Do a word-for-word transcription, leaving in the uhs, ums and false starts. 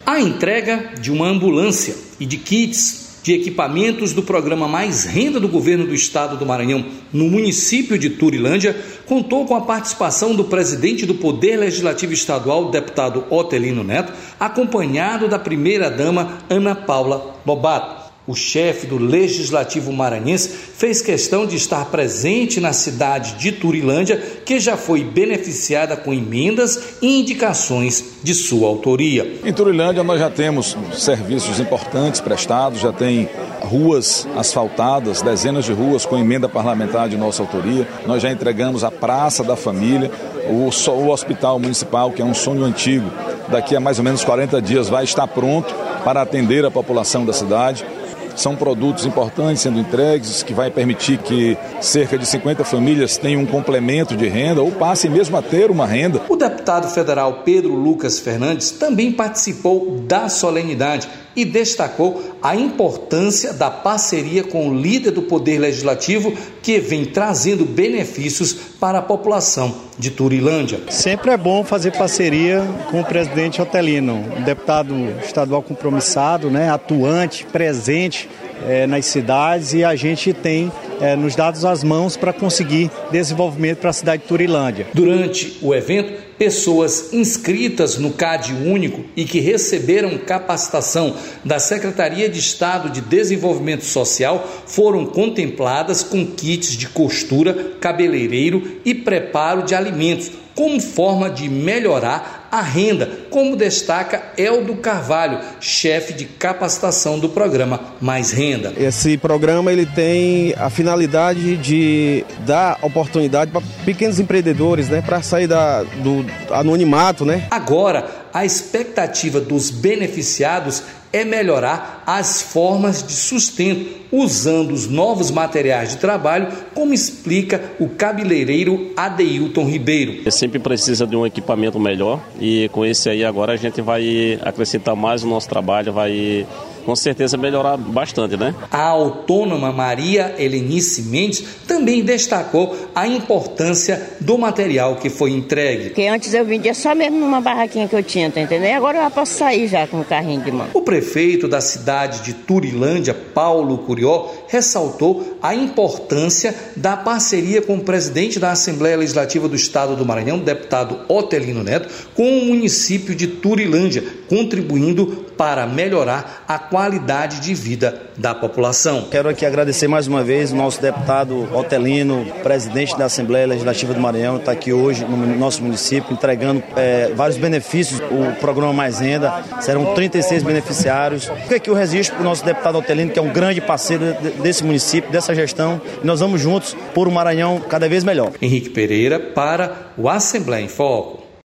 A entrega de uma ambulância e de kits de equipamentos do programa Mais Renda do governo do estado do Maranhão no município de Turilândia contou com a participação do presidente do Poder Legislativo Estadual, deputado Otelino Neto, acompanhado da primeira-dama Ana Paula Lobato. O chefe do Legislativo maranhense fez questão de estar presente na cidade de Turilândia, que já foi beneficiada com emendas e indicações de sua autoria. Em Turilândia nós já temos serviços importantes prestados, já tem ruas asfaltadas, dezenas de ruas com emenda parlamentar de nossa autoria. Nós já entregamos a Praça da Família, o, o Hospital Municipal, que é um sonho antigo, daqui a mais ou menos quarenta dias vai estar pronto para atender a população da cidade. São produtos importantes sendo entregues, que vai permitir que cerca de cinquenta famílias tenham um complemento de renda ou passem mesmo a ter uma renda. O deputado federal Pedro Lucas Fernandes também participou da solenidade e destacou a importância da parceria com o líder do Poder Legislativo, que vem trazendo benefícios para a população de Turilândia. Sempre é bom fazer parceria com o presidente Otelino, um deputado estadual compromissado, né, atuante, presente é, nas cidades, e a gente tem é, nos dado as mãos para conseguir desenvolvimento para a cidade de Turilândia. Durante o evento, pessoas inscritas no C A D Único e que receberam capacitação da Secretaria de Estado de Desenvolvimento Social foram contempladas com kits de costura, cabeleireiro e preparo de alimentos, como forma de melhorar a renda, como destaca Eldo Carvalho, chefe de capacitação do programa Mais Renda. Esse programa ele tem a finalidade de dar oportunidade para pequenos empreendedores, né, para sair da, do anonimato, né? Agora, a expectativa dos beneficiados é melhorar as formas de sustento, usando os novos materiais de trabalho, como explica o cabeleireiro Adeilton Ribeiro. Sempre precisa de um equipamento melhor e com esse aí agora a gente vai acrescentar mais no nosso trabalho, vai com certeza melhorar bastante, né? A autônoma Maria Helenice Mendes também destacou a importância do material que foi entregue. Porque antes eu vendia só mesmo numa barraquinha que eu tinha, tá entendendo? Agora eu já posso sair já com o carrinho de mão. O prefeito da cidade de Turilândia, Paulo Curió, ressaltou a importância da parceria com o presidente da Assembleia Legislativa do Estado do Maranhão, deputado Otelino Neto, com o município de Turilândia, contribuindo para melhorar a qualidade de vida da população. Quero aqui agradecer mais uma vez o nosso deputado Otelino, presidente da Assembleia Legislativa do Maranhão, está aqui hoje no nosso município entregando é, vários benefícios. O programa Mais Renda, serão trinta e seis beneficiários. Fica aqui o registro para o nosso deputado Otelino, que é um grande parceiro desse município, dessa gestão, e nós vamos juntos por um Maranhão cada vez melhor. Henrique Pereira para o Assembleia em Foco.